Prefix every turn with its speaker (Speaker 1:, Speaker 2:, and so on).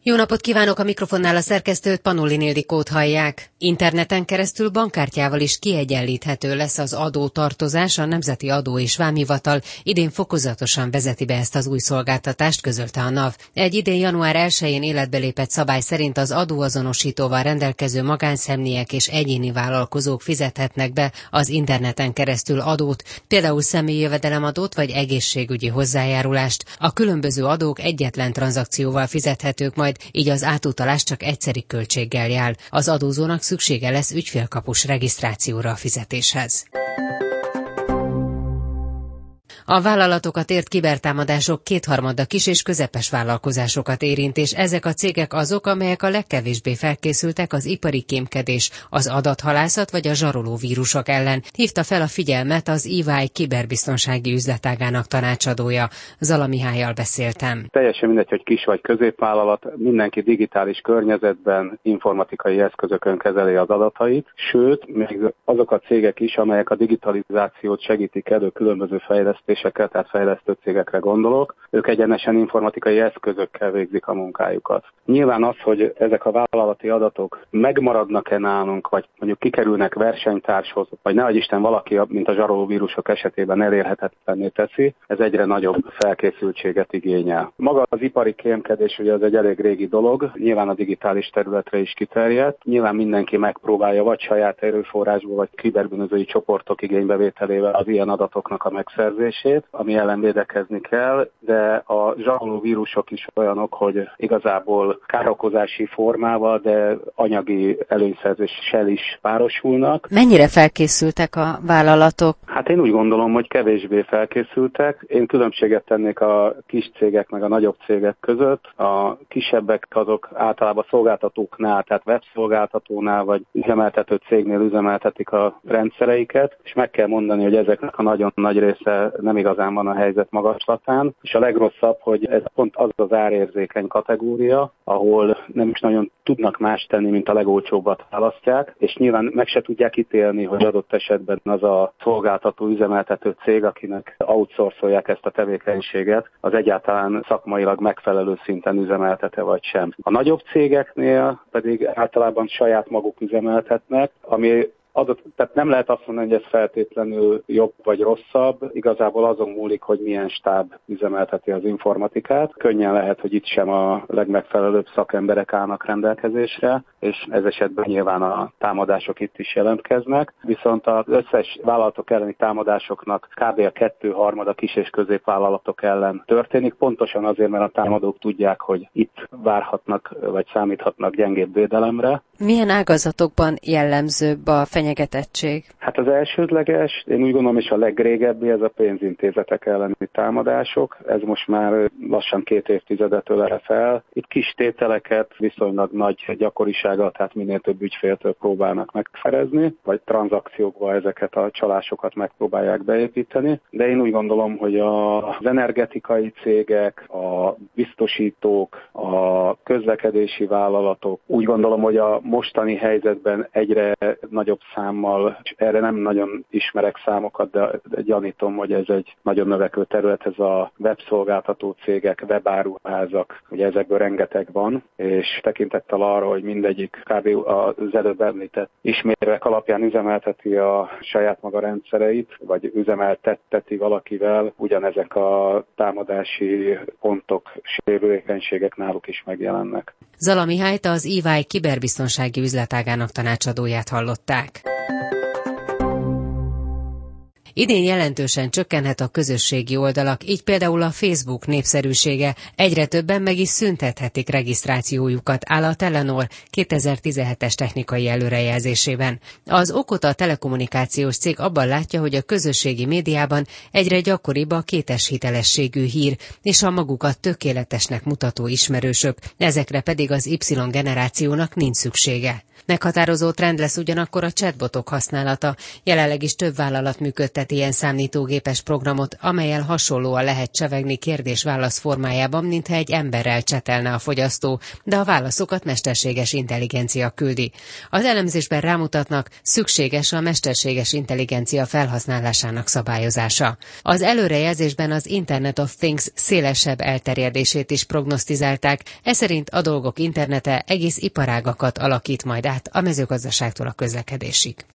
Speaker 1: Jó napot kívánok, a mikrofonnál a szerkesztőt, Panolin Ildikót hallják. Interneten keresztül bankkártyával is kiegyenlíthető lesz az adótartozás, a Nemzeti Adó és Vámhivatal idén fokozatosan vezeti be ezt az új szolgáltatást, közölte a NAV. Egy idén január 1-én életbe lépett szabály szerint az adóazonosítóval rendelkező magánszemélyek és egyéni vállalkozók fizethetnek be az interneten keresztül adót, például személyi jövedelemadót vagy egészségügyi hozzájárulást. A különböző adók egyetlen tranzakcióval fizethetők majd, így az átutalás csak egyszeri költséggel jár. Az adózónak szüksége lesz ügyfélkapus regisztrációra a fizetéshez. A vállalatokat ért kibertámadások kétharmada kis és közepes vállalkozásokat érint, és ezek a cégek azok, amelyek a legkevésbé felkészültek az ipari kémkedés, az adathalászat vagy a zsaroló vírusok ellen. Hívta fel a figyelmet az EY kiberbiztonsági üzletágának tanácsadója. Zala Mihályal beszéltem.
Speaker 2: Teljesen mindegy, hogy kis vagy középvállalat, mindenki digitális környezetben, informatikai eszközökön kezeli az adatait, sőt, még azok a cégek is, amelyek a digitalizációt segítik elő, különböző fejlesztéseket, tehát fejlesztő cégekre gondolok, ők egyenesen informatikai eszközökkel végzik a munkájukat. Nyilván az, hogy ezek a vállalati adatok megmaradnak-e nálunk, vagy mondjuk kikerülnek versenytárshoz, vagy nehogy Isten valaki, mint a zsaroló vírusok esetében elérhetetlenné teszi, ez egyre nagyobb felkészültséget igényel. Maga az ipari kémkedés ugye az egy elég régi dolog, nyilván a digitális területre is kiterjedt, nyilván mindenki megpróbálja vagy saját erőforrásból, vagy kiberbűnözői csoportok igénybevételével az ilyen adatoknak a megszerzését, ami ellen védekezni kell, de a zsaroló vírusok is olyanok, hogy igazából károkozási formával, de anyagi előnyszerzéssel is párosulnak.
Speaker 1: Mennyire felkészültek a vállalatok?
Speaker 2: Hát én úgy gondolom, hogy kevésbé felkészültek. Én különbséget tennék a kis cégek meg a nagyobb cégek között. A kisebbek azok általában szolgáltatóknál, tehát webszolgáltatónál vagy üzemeltető cégnél üzemeltetik a rendszereiket, és meg kell mondani, hogy ezeknek a nagyon nagy része nem igazán van a helyzet magaslatán, és a legrosszabb, hogy ez pont az árérzékeny kategória, ahol nem is nagyon tudnak más tenni, mint a legolcsóbbat választják, és nyilván meg se tudják ítélni, hogy adott esetben az a szolgáltató, üzemeltető cég, akinek outsourcolják ezt a tevékenységet, az egyáltalán szakmailag megfelelő szinten üzemeltet-e vagy sem. A nagyobb cégeknél pedig általában saját maguk üzemeltetnek, ami tehát nem lehet azt mondani, hogy ez feltétlenül jobb vagy rosszabb, igazából azon múlik, hogy milyen stáb üzemelteti az informatikát. Könnyen lehet, hogy itt sem a legmegfelelőbb szakemberek állnak rendelkezésre, és ez esetben nyilván a támadások itt is jelentkeznek. Viszont az összes vállalatok elleni támadásoknak kb. A 2/3 kis és középvállalatok ellen történik, pontosan azért, mert a támadók tudják, hogy itt várhatnak vagy számíthatnak gyengébb védelemre.
Speaker 1: Milyen ágazatokban jellemzőbb a fenyegetettség?
Speaker 2: Hát az elsődleges, én úgy gondolom, és a legrégebbi, ez a pénzintézetek elleni támadások. Ez most már lassan 2 évtizedet ölel fel. Itt kis tételeket viszonylag nagy gyakorisággal, tehát minél több ügyféltől próbálnak megszerezni, vagy tranzakciókba ezeket a csalásokat megpróbálják beépíteni. De én úgy gondolom, hogy az energetikai cégek, a biztosítók, a közlekedési vállalatok, úgy gondolom, hogy a mostani helyzetben egyre nagyobb számmal, és erre nem nagyon ismerek számokat, de gyanítom, hogy ez egy nagyon növekvő terület, ez a webszolgáltató cégek, webáruházak, ugye ezekből rengeteg van, és tekintettel arra, hogy mindegyik kb. Az előbb említett ismérvek alapján üzemelteti a saját maga rendszereit, vagy üzemeltetteti valakivel, ugyanezek a támadási pontok, sérülékenységek náluk is megjelennek.
Speaker 1: Zala Mihályt, az EY kiberbiztonsági üzletágának tanácsadóját hallották. Idén jelentősen csökkenhet a közösségi oldalak, így például a Facebook népszerűsége, egyre többen meg is szüntethetik regisztrációjukat, áll a Telenor 2017-es technikai előrejelzésében. Az Okota telekommunikációs cég abban látja, hogy a közösségi médiában egyre gyakoribb a kétes hitelességű hír, és a magukat tökéletesnek mutató ismerősök, ezekre pedig az Y generációnak nincs szüksége. Meghatározó trend lesz ugyanakkor a chatbotok használata. Jelenleg is több vállalat működtet ilyen számítógépes programot, amellyel hasonlóan lehet csevegni kérdés-válasz formájában, mintha egy emberrel csetelne a fogyasztó, de a válaszokat mesterséges intelligencia küldi. Az elemzésben rámutatnak, szükséges a mesterséges intelligencia felhasználásának szabályozása. Az előrejelzésben az Internet of Things szélesebb elterjedését is prognosztizálták, ez szerint a dolgok internete egész iparágakat alakít majd át a mezőgazdaságtól a közlekedésig.